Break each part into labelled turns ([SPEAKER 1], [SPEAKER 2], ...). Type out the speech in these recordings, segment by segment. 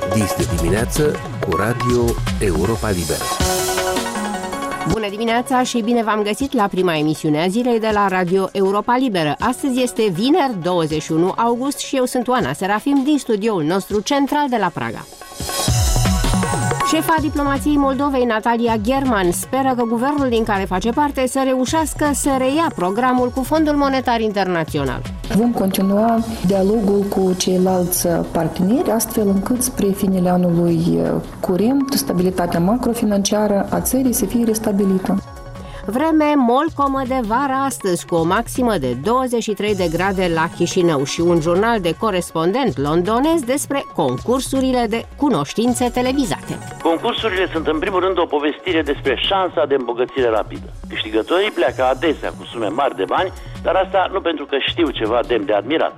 [SPEAKER 1] Dis de dimineață cu Radio Europa Liberă.
[SPEAKER 2] Bună dimineața și bine v-am găsit la prima emisiune a zilei de la Radio Europa Liberă. Astăzi este vineri, 21 august și eu sunt Oana Serafim din studioul nostru central de la Praga. Șefa diplomației Moldovei, Natalia German, speră că guvernul din care face parte să reușească să reia programul cu Fondul Monetar Internațional.
[SPEAKER 3] Vom continua dialogul cu ceilalți parteneri, astfel încât spre finele anului curent, stabilitatea macrofinanciară a țării să fie restabilită.
[SPEAKER 2] Vreme molcomă de vară astăzi, cu o maximă de 23 de grade la Chișinău și un jurnal de corespondent londonez despre concursurile de cunoștințe televizate.
[SPEAKER 4] Concursurile sunt în primul rând o povestire despre șansa de îmbogățire rapidă. Câștigătorii pleacă adesea cu sume mari de bani, dar asta nu pentru că știu ceva demn de admirat.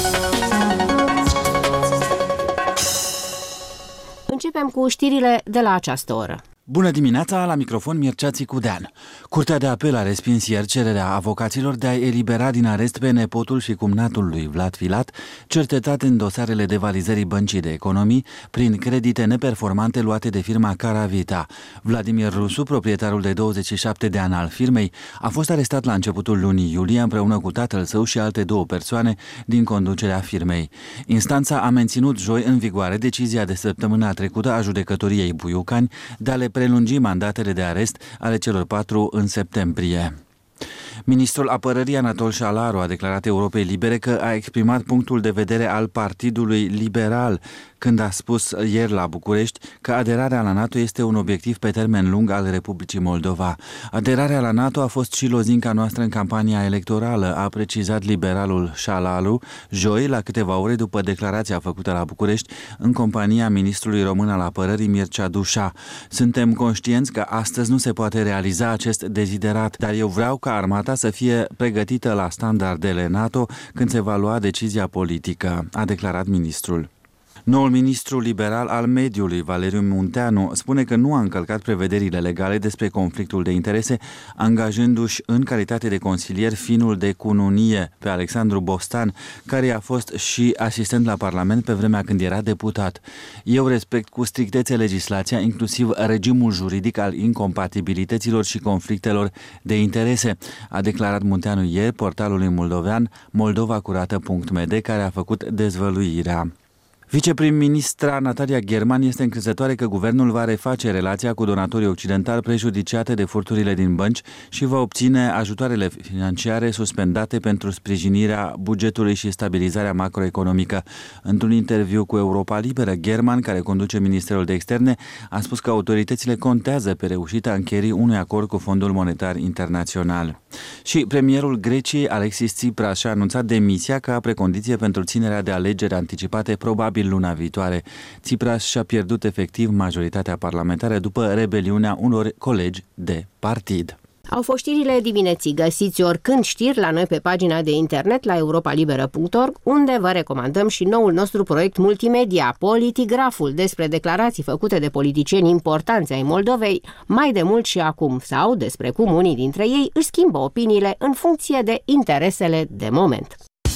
[SPEAKER 2] Începem cu știrile de la această oră.
[SPEAKER 5] Bună dimineața, la microfon Mircea Țicudean. Curtea de apel a respins ieri cererea avocaților de a elibera din arest pe nepotul și cumnatul lui Vlad Filat, cercetat în dosarele devalizării Băncii de Economii prin credite neperformante luate de firma Caravita. Vladimir Rusu, proprietarul de 27 de ani al firmei, a fost arestat la începutul lunii iulie împreună cu tatăl său și alte două persoane din conducerea firmei. Instanța a menținut joi în vigoare decizia de săptămâna trecută a judecătoriei Buiucani de a le prelungi mandatele de arest ale celor 4 în septembrie. Ministrul Apărării Anatol Șalaru a declarat Europei Libere că a exprimat punctul de vedere al Partidului Liberal când a spus ieri la București că aderarea la NATO este un obiectiv pe termen lung al Republicii Moldova. Aderarea la NATO a fost și lozinca noastră în campania electorală, a precizat liberalul Șalaru joi, la câteva ore după declarația făcută la București în compania ministrului român al Apărării Mircea Dușa. Suntem conștienți că astăzi nu se poate realiza acest deziderat, dar eu vreau ca armata să fie pregătită la standardele NATO când se va lua decizia politică, a declarat ministrul. Noul ministru liberal al mediului, Valeriu Munteanu, spune că nu a încălcat prevederile legale despre conflictul de interese, angajându-și în calitate de consilier finul de cununie pe Alexandru Bostan, care a fost și asistent la Parlament pe vremea când era deputat. Eu respect cu strictețe legislația, inclusiv regimul juridic al incompatibilităților și conflictelor de interese, a declarat Munteanu ieri portalului moldovean moldovacurată.md, care a făcut dezvăluirea. Viceprim-ministra Natalia German este încrezătoare că guvernul va reface relația cu donatorii occidentali prejudiciate de furturile din bănci și va obține ajutoarele financiare suspendate pentru sprijinirea bugetului și stabilizarea macroeconomică. Într-un interviu cu Europa Liberă, German, care conduce Ministerul de Externe, a spus că autoritățile contează pe reușita încheierii unui acord cu Fondul Monetar Internațional. Și premierul Greciei, Alexis Tsipras, și-a anunțat demisia ca precondiție pentru ținerea de alegeri anticipate probabil luna viitoare. Tsipras și-a pierdut efectiv majoritatea parlamentară după rebeliunea unor colegi de partid.
[SPEAKER 2] Au fost știrile dimineții. Găsiți oricând știri la noi pe pagina de internet la europalibera.org, unde vă recomandăm și noul nostru proiect multimedia, Politigraful, despre declarații făcute de politicieni importanți ai Moldovei mai de mult și acum, sau despre cum unii dintre ei își schimbă opiniile în funcție de interesele de moment.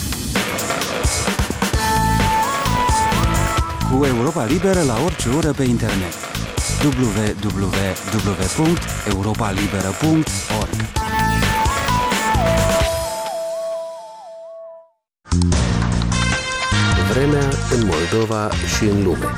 [SPEAKER 5] Cu Europa Liberă la orice oră pe internet. www.europalibera.org.
[SPEAKER 1] Vremea în Moldova și în lume.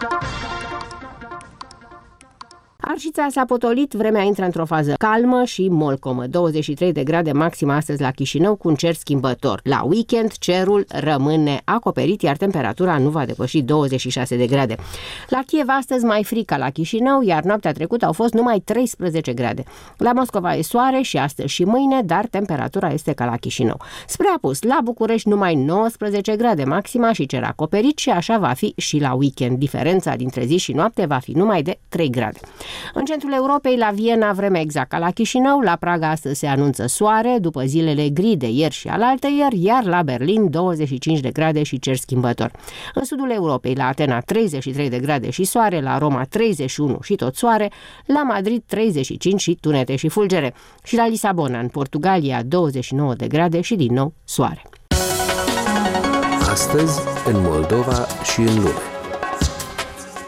[SPEAKER 2] Arșița s-a potolit, vremea intră într-o fază calmă și molcomă. 23 de grade maxim astăzi la Chișinău, cu un cer schimbător. La weekend cerul rămâne acoperit, iar temperatura nu va depăși 26 de grade. La Kiev astăzi mai frig ca la Chișinău, iar noaptea trecută au fost numai 13 grade. La Moscova e soare și astăzi și mâine, dar temperatura este ca la Chișinău. Spre apus, la București numai 19 grade maxima și cer acoperit, și așa va fi și la weekend. Diferența dintre zi și noapte va fi numai de 3 grade. În centrul Europei, la Viena, vremea exact ca la Chișinău, la Praga astăzi se anunță soare, după zilele gri de ieri și alaltăieri, iar la Berlin 25 de grade și cer schimbător. În sudul Europei, la Atena 33 de grade și soare, la Roma 31 și tot soare, la Madrid 35 și tunete și fulgere, și la Lisabona, în Portugalia, 29 de grade și din nou soare.
[SPEAKER 1] Astăzi, în Moldova și în lume.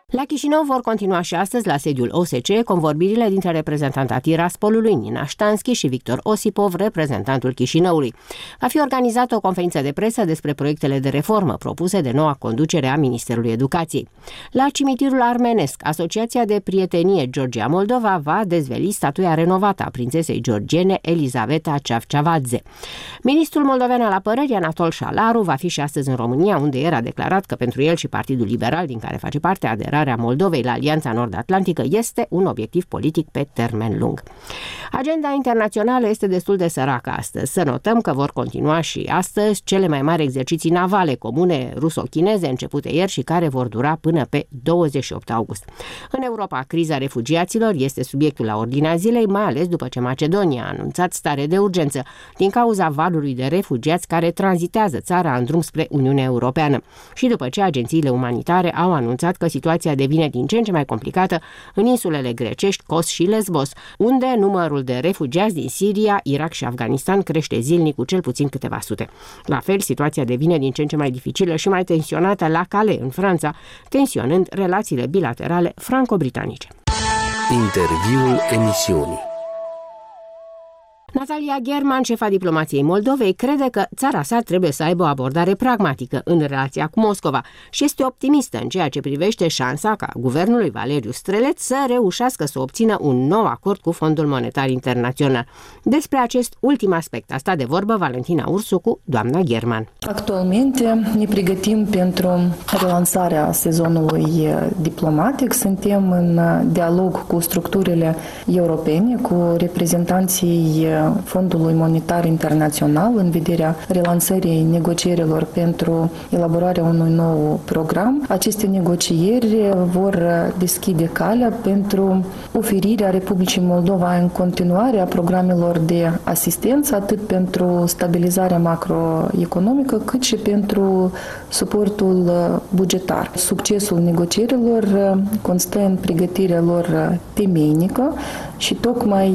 [SPEAKER 2] La Chișinău vor continua și astăzi, la sediul OSCE, convorbirile dintre reprezentanta Tiraspolului, Nina Ștanski, și Victor Osipov, reprezentantul Chișinăului. Va fi organizată o conferință de presă despre proiectele de reformă propuse de noua conducere a Ministerului Educației. La cimitirul armenesc, Asociația de Prietenie Georgia-Moldova va dezveli statuia renovată a prințesei georgiene Elizaveta Ceavceavadze. Ministrul moldovean al apărării, Anatol Șalaru, va fi și astăzi în România, unde el a declarat că pentru el și Partidul Liberal, din care face parte aderarea Moldovei la Alianța Nord-Atlantică, este un obiectiv politic pe termen lung. Agenda internațională este destul de săracă astăzi. Să notăm că vor continua și astăzi cele mai mari exerciții navale comune ruso-chineze începute ieri și care vor dura până pe 28 august. În Europa, criza refugiaților este subiectul la ordinea zilei, mai ales după ce Macedonia a anunțat stare de urgență din cauza valului de refugiați care tranzitează țara în drum spre Uniunea Europeană și după ce agențiile umanitare au anunțat că situația devine din ce în ce mai complicată în insulele grecești Kos și Lesbos, unde numărul de refugiați din Siria, Irak și Afganistan crește zilnic cu cel puțin câteva sute. La fel, situația devine din ce în ce mai dificilă și mai tensionată la Calais, în Franța, tensionând relațiile bilaterale franco-britanice.
[SPEAKER 1] Interviul emisiunii.
[SPEAKER 2] Natalia German, șefa diplomației Moldovei, crede că țara sa trebuie să aibă o abordare pragmatică în relația cu Moscova și este optimistă în ceea ce privește șansa ca guvernul lui Valeriu Streleț să reușească să obțină un nou acord cu Fondul Monetar Internațional. Despre acest ultim aspect a stat de vorbă Valentina Ursu cu doamna German.
[SPEAKER 3] Actualmente ne pregătim pentru relansarea sezonului diplomatic. Suntem în dialog cu structurile europene, cu reprezentanții Fondului Monetar Internațional în vederea relansării negocierilor pentru elaborarea unui nou program. Aceste negocieri vor deschide calea pentru oferirea Republicii Moldova în continuare a programelor de asistență, atât pentru stabilizarea macroeconomică, cât și pentru suportul bugetar. Succesul negocierilor constă în pregătirea lor temeinică și tocmai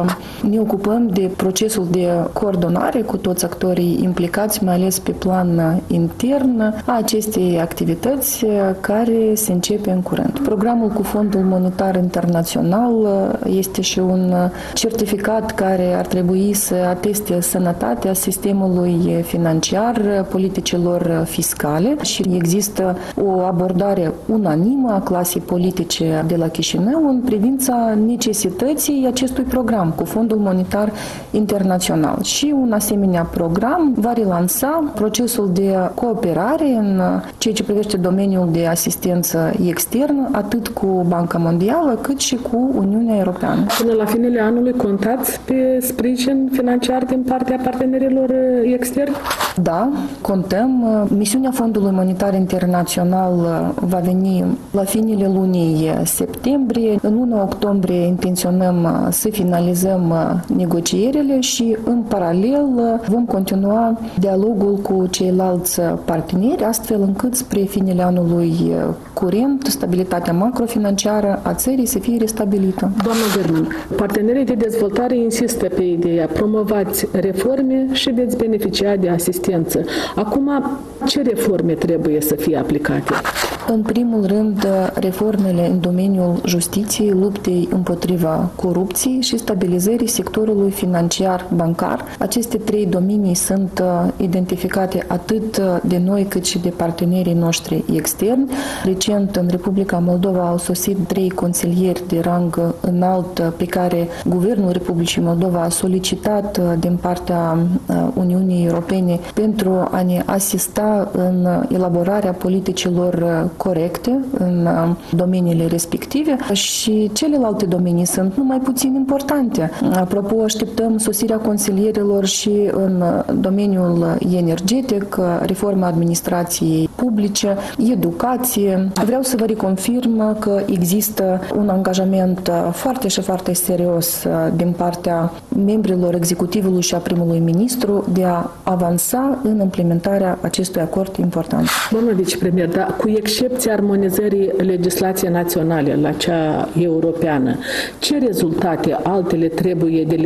[SPEAKER 3] ne ocupăm de procesul de coordonare cu toți actorii implicați, mai ales pe plan intern, a acestei activități care se începe în curând. Programul cu Fondul Monetar Internațional este și un certificat care ar trebui să ateste sănătatea sistemului financiar, politicilor fiscale și există o abordare unanimă a clasei politice de la Chișinău în privința necesității acestui program cu Fondul Monetar Internațional. Și un asemenea program va relansa procesul de cooperare în ceea ce privește domeniul de asistență externă, atât cu Banca Mondială, cât și cu Uniunea Europeană.
[SPEAKER 6] Până la finele anului contați pe sprijin financiar din partea partenerilor externi?
[SPEAKER 3] Da, contăm. Misiunea Fondului Monetar Internațional va veni la finele lunii septembrie. În 1 octombrie intenționăm să finalizăm negocierile și în paralel vom continua dialogul cu ceilalți parteneri, astfel încât spre finele anului curent stabilitatea macrofinanciară a țării să fie restabilită.
[SPEAKER 6] Doamna German, partenerii de dezvoltare insistă pe ideea promovați reforme și veți beneficia de asistență. Acum, ce reforme trebuie să fie aplicate?
[SPEAKER 3] În primul rând, reformele în domeniul justiției, luptei împotriva corupției și stabilizării sectorului financiar bancar. Aceste trei domenii sunt identificate atât de noi cât și de partenerii noștri externi. Recent, în Republica Moldova au sosit 3 consilieri de rang înalt pe care Guvernul Republicii Moldova a solicitat din partea Uniunii Europene pentru a ne asista în elaborarea politicilor corecte în domeniile respective și celelalte domenii sunt numai puțin importante. Apropo, așteptăm sosirea consilierilor și în domeniul energetic, reforma administrației publice, educație. Vreau să vă reconfirm că există un angajament foarte și foarte serios din partea membrilor executivului și a primului ministru de a avansa în implementarea acestui acord important.
[SPEAKER 6] Doamna vicepremier, dar cu excepția armonizării legislației naționale la cea europeană, ce rezultate altele trebuie de livrat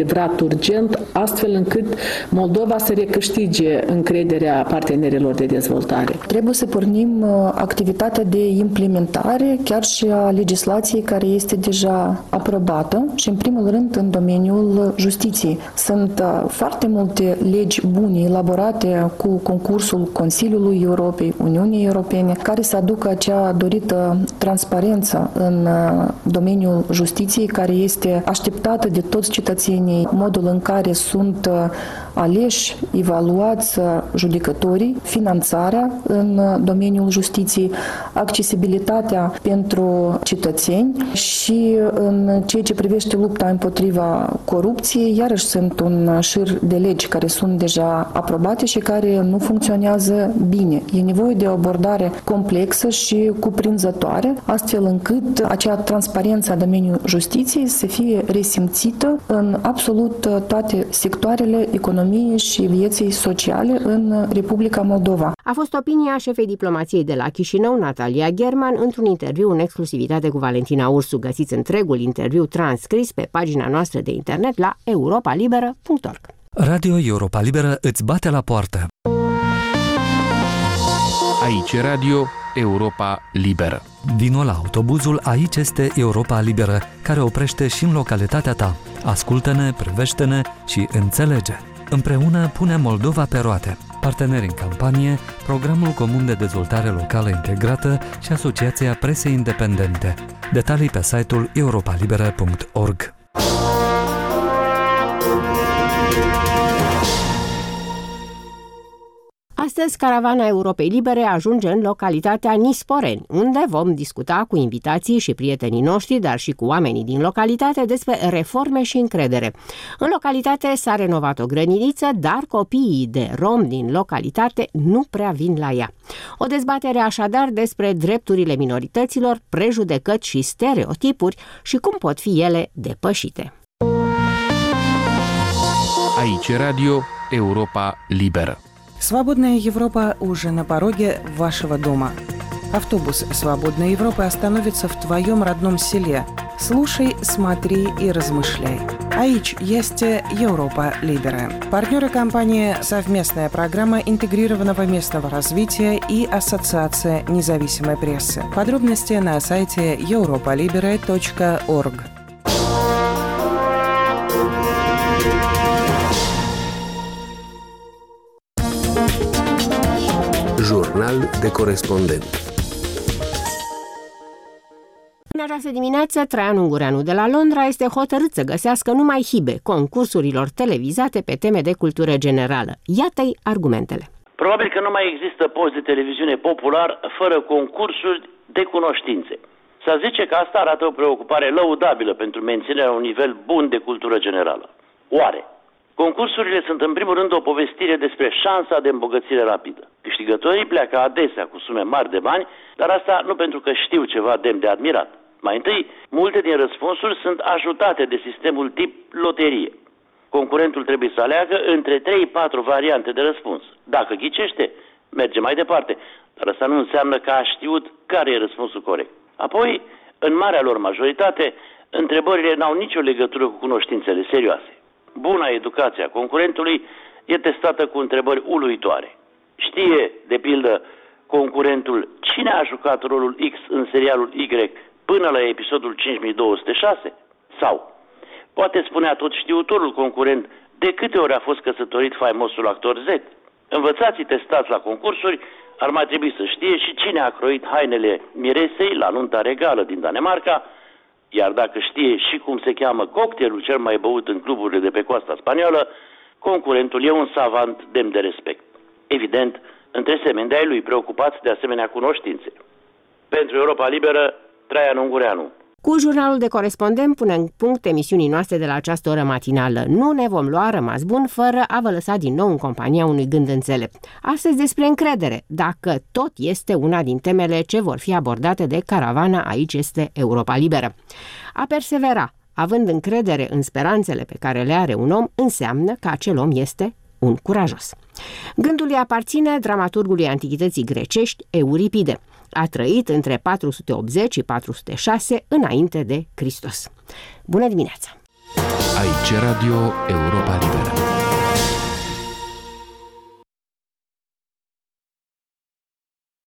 [SPEAKER 6] urgent, astfel încât Moldova să recâștige încrederea partenerilor de dezvoltare.
[SPEAKER 3] Trebuie să pornim activitatea de implementare chiar și a legislației care este deja aprobată și, în primul rând, în domeniul justiției. Sunt foarte multe legi bune elaborate cu concursul Consiliului Europei, Uniunii Europene, care să aducă acea dorită transparență în domeniul justiției, care este așteptată de toți cetățenii, modul în care sunt aleși, evaluați judecătorii, finanțarea în domeniul justiției, accesibilitatea pentru cetățeni și în ceea ce privește lupta împotriva corupției, iarăși sunt un șir de legi care sunt deja aprobate și care nu funcționează bine. E nevoie de o abordare complexă și cuprinzătoare, astfel încât acea transparență a domeniului justiției să fie resimțită în absolut toate sectoarele economiei și vieții sociale în Republica Moldova.
[SPEAKER 2] A fost opinia șefei diplomației de la Chișinău, Natalia German, într-un interviu în exclusivitate cu Valentina Ursu. Găsiți întregul interviu transcris pe pagina noastră de internet la europalibera.org.
[SPEAKER 7] Radio Europa Liberă îți bate la poartă.
[SPEAKER 1] Aici Radio Europa Liberă.
[SPEAKER 7] Vino la autobuzul Aici este Europa Liberă, care oprește și în localitatea ta. Ascultă-ne, privește-ne și înțelege. Împreună punem Moldova pe roate. Parteneri în campanie, Programul Comun de Dezvoltare Locală Integrată și Asociația Presei Independente. Detalii pe site-ul europalibera.org.
[SPEAKER 2] Astăzi, caravana Europei Libere ajunge în localitatea Nisporeni, unde vom discuta cu invitații și prietenii noștri, dar și cu oamenii din localitate despre reforme și încredere. În localitate s-a renovat o grădiniță, dar copiii de rom din localitate nu prea vin la ea. O dezbatere așadar despre drepturile minorităților, prejudecăți și stereotipuri și cum pot fi ele depășite.
[SPEAKER 1] Aici Radio Europa Liberă.
[SPEAKER 8] Свободная Европа уже на пороге вашего дома. Автобус «Свободной Европы» остановится в твоем родном селе. Слушай, смотри и размышляй. Aici este Europa Liberă. Партнеры компании «Совместная программа интегрированного местного развития» и Ассоциация независимой прессы. Подробности на сайте europalibera.org.
[SPEAKER 1] Jurnal de corespondent.
[SPEAKER 2] În această dimineață, Traian Ungureanu de la Londra este hotărât să găsească numai hibe concursurilor televizate pe teme de cultură generală. Iată-i argumentele.
[SPEAKER 4] Probabil că nu mai există post de televiziune popular fără concursuri de cunoștințe. S-a zice că asta arată o preocupare lăudabilă pentru menținerea unui nivel bun de cultură generală. Oare? Concursurile sunt în primul rând o povestire despre șansa de îmbogățire rapidă. Câștigătorii pleacă adesea cu sume mari de bani, dar asta nu pentru că știu ceva demn de admirat. Mai întâi, multe din răspunsuri sunt ajutate de sistemul tip loterie. Concurentul trebuie să aleagă între 3-4 variante de răspuns. Dacă ghicește, merge mai departe, dar asta nu înseamnă că a știut care e răspunsul corect. Apoi, în marea lor majoritate, întrebările n-au nicio legătură cu cunoștințele serioase. Buna educație a concurentului e testată cu întrebări uluitoare. Știe, de pildă, concurentul cine a jucat rolul X în serialul Y până la episodul 5206? Sau poate spunea tot știutorul concurent de câte ori a fost căsătorit faimosul actor Z? Învățații testați la concursuri ar mai trebui să știe și cine a croit hainele miresei la nunta regală din Danemarca, iar dacă știe și cum se cheamă cocktailul cel mai băut în cluburile de pe coasta spaniolă, concurentul e un savant demn de respect. Evident, între semeni de-ai lui preocupați de asemenea cunoștințe. Pentru Europa Liberă, Traian Ungureanu.
[SPEAKER 2] Cu jurnalul de corespondent punem punct emisiunii noastre de la această oră matinală. Nu ne vom lua rămas bun fără a vă lăsa din nou în compania unui gând înțelept. Astăzi despre încredere, dacă tot este una din temele ce vor fi abordate de caravana Aici este Europa Liberă. A persevera, având încredere în speranțele pe care le are un om, înseamnă că acel om este un curajos. Gândul îi aparține dramaturgului antichității grecești Euripide. A trăit între 480 și 406 înainte de Hristos. Bună dimineața!
[SPEAKER 1] Aici Radio Europa Liberă.